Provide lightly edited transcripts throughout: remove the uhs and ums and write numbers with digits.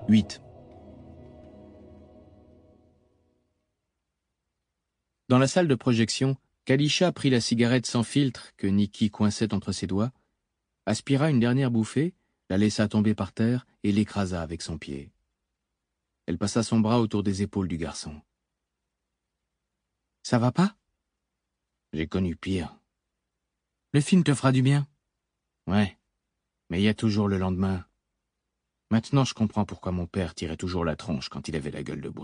8. Dans la salle de projection, Kalisha prit la cigarette sans filtre que Nikki coinçait entre ses doigts, aspira une dernière bouffée, la laissa tomber par terre et l'écrasa avec son pied. Elle passa son bras autour des épaules du garçon. « Ça va pas ?»« J'ai connu pire. »« Le film te fera du bien ?»« Ouais, mais il y a toujours le lendemain. Maintenant je comprends pourquoi mon père tirait toujours la tronche quand il avait la gueule de bois. »«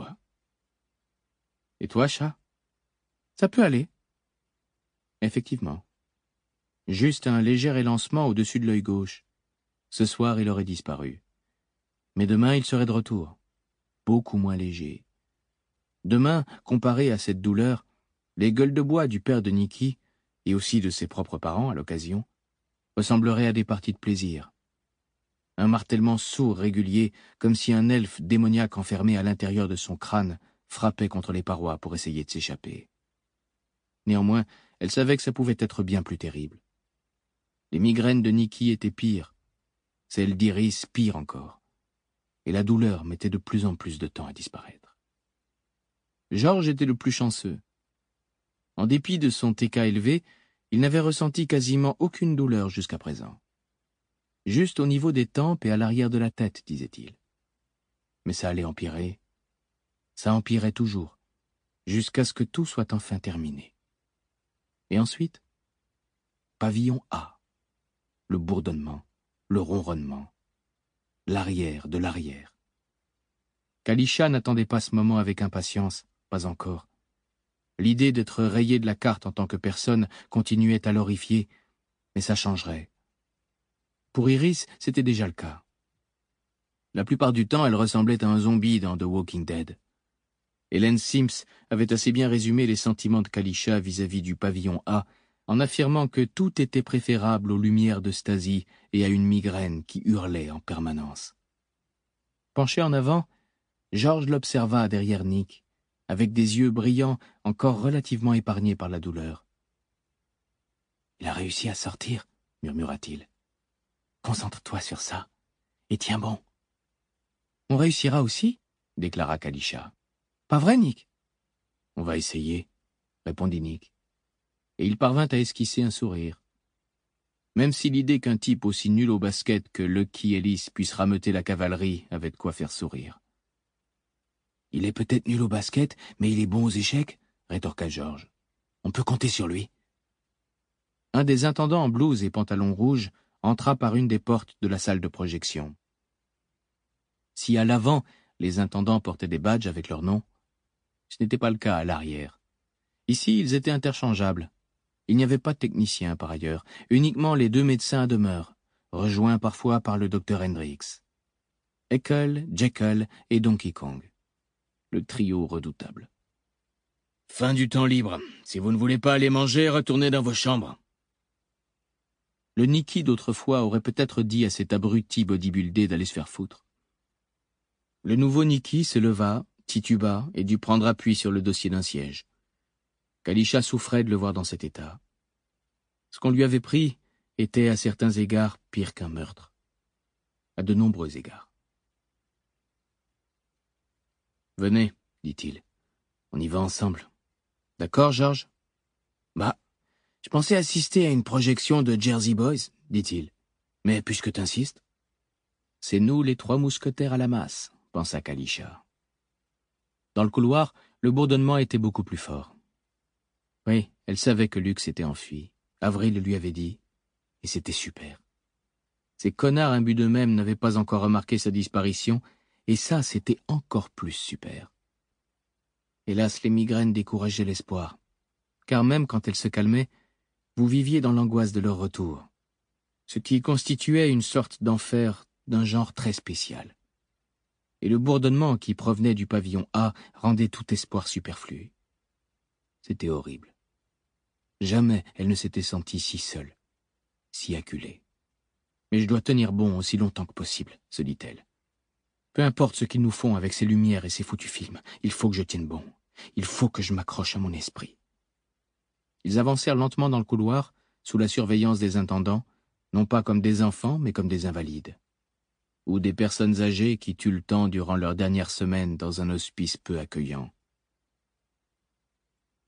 Et toi, chat ? Ça peut aller. » Effectivement. Juste un léger élancement au-dessus de l'œil gauche. Ce soir, il aurait disparu. Mais demain, il serait de retour. Beaucoup moins léger. Demain, comparé à cette douleur, les gueules de bois du père de Nikki, et aussi de ses propres parents à l'occasion, ressembleraient à des parties de plaisir. Un martèlement sourd régulier, comme si un elfe démoniaque enfermé à l'intérieur de son crâne frappait contre les parois pour essayer de s'échapper. Néanmoins, elle savait que ça pouvait être bien plus terrible. Les migraines de Nikki étaient pires, celles d'Iris pires encore, et la douleur mettait de plus en plus de temps à disparaître. Georges était le plus chanceux. En dépit de son TK élevé, il n'avait ressenti quasiment aucune douleur jusqu'à présent. Juste au niveau des tempes et à l'arrière de la tête, disait-il. Mais ça allait empirer. Ça empirait toujours, jusqu'à ce que tout soit enfin terminé. Et ensuite, pavillon A, le bourdonnement, le ronronnement, l'arrière de l'arrière. Kalisha n'attendait pas ce moment avec impatience, pas encore. L'idée d'être rayée de la carte en tant que personne continuait à l'horrifier, mais ça changerait. Pour Iris, c'était déjà le cas. La plupart du temps, elle ressemblait à un zombie dans The Walking Dead. Hélène Sims avait assez bien résumé les sentiments de Kalisha vis-à-vis du pavillon A, en affirmant que tout était préférable aux lumières de Stasi et à une migraine qui hurlait en permanence. Penché en avant, Georges l'observa derrière Nick, avec des yeux brillants encore relativement épargnés par la douleur. « Il a réussi à sortir, » murmura-t-il. « Concentre-toi sur ça, et tiens bon. »« On réussira aussi ?» déclara Kalisha. « Pas vrai, Nick ?»« On va essayer, » répondit Nick. Et il parvint à esquisser un sourire. Même si l'idée qu'un type aussi nul au basket que Lucky Ellis puisse rameuter la cavalerie avait de quoi faire sourire. « Il est peut-être nul au basket, mais il est bon aux échecs ?» rétorqua Georges. « On peut compter sur lui. » Un des intendants en blouse et pantalon rouge entra par une des portes de la salle de projection. Si à l'avant, les intendants portaient des badges avec leur nom, ce n'était pas le cas à l'arrière. Ici, ils étaient interchangeables. Il n'y avait pas de technicien, par ailleurs, uniquement les 2 médecins à demeure, rejoints parfois par le docteur Hendricks. Ekel, Jekyll et Donkey Kong. Le trio redoutable. « Fin du temps libre. Si vous ne voulez pas aller manger, retournez dans vos chambres. » Le Nikki d'autrefois aurait peut-être dit à cet abruti bodybuildé d'aller se faire foutre. Le nouveau Nikki se leva, tituba et dut prendre appui sur le dossier d'un siège. Kalisha souffrait de le voir dans cet état. Ce qu'on lui avait pris était à certains égards pire qu'un meurtre. À de nombreux égards. « Venez, dit-il. On y va ensemble. D'accord, Georges ? » « Bah, je pensais assister à une projection de Jersey Boys, dit-il. Mais puisque t'insistes. »« C'est nous les 3 mousquetaires à la masse, pensa Kalisha. Dans le couloir, le bourdonnement était beaucoup plus fort. Oui, elle savait que Luc s'était enfui. Avril lui avait dit, et c'était super. Ces connards imbus d'eux-mêmes n'avaient pas encore remarqué sa disparition, et ça, c'était encore plus super. Hélas, les migraines décourageaient l'espoir, car même quand elles se calmaient, vous viviez dans l'angoisse de leur retour, ce qui constituait une sorte d'enfer d'un genre très spécial. Et le bourdonnement qui provenait du pavillon A rendait tout espoir superflu. C'était horrible. Jamais elle ne s'était sentie si seule, si acculée. Mais je dois tenir bon aussi longtemps que possible, se dit-elle. Peu importe ce qu'ils nous font avec ces lumières et ces foutus films, il faut que je tienne bon. Il faut que je m'accroche à mon esprit. Ils avancèrent lentement dans le couloir, sous la surveillance des intendants, non pas comme des enfants, mais comme des invalides. ou des personnes âgées qui tuent le temps durant leur dernière semaine dans un hospice peu accueillant.